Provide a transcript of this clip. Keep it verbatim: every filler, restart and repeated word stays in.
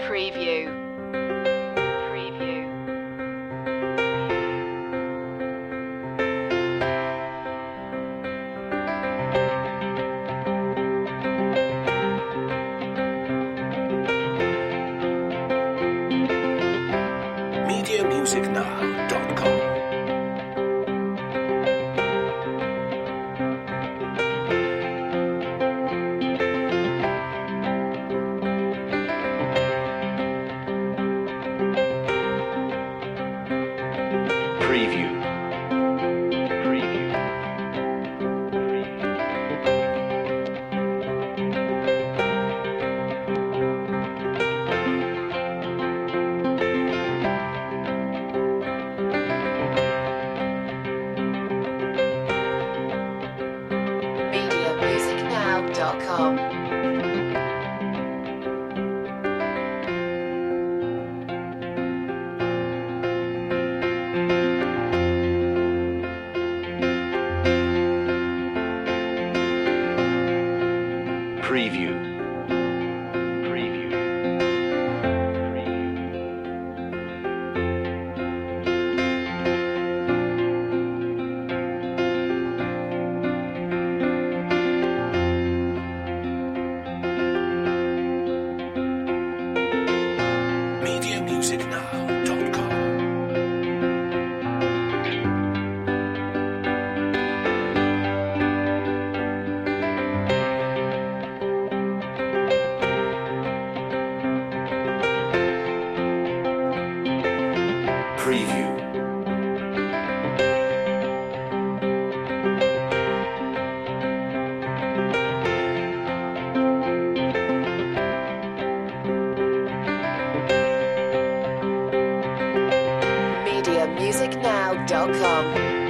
Preview. Preview. media music now dot com. Preview. Preview. media music now dot com. Preview. Preview. media music now dot com. Preview. media music now dot com.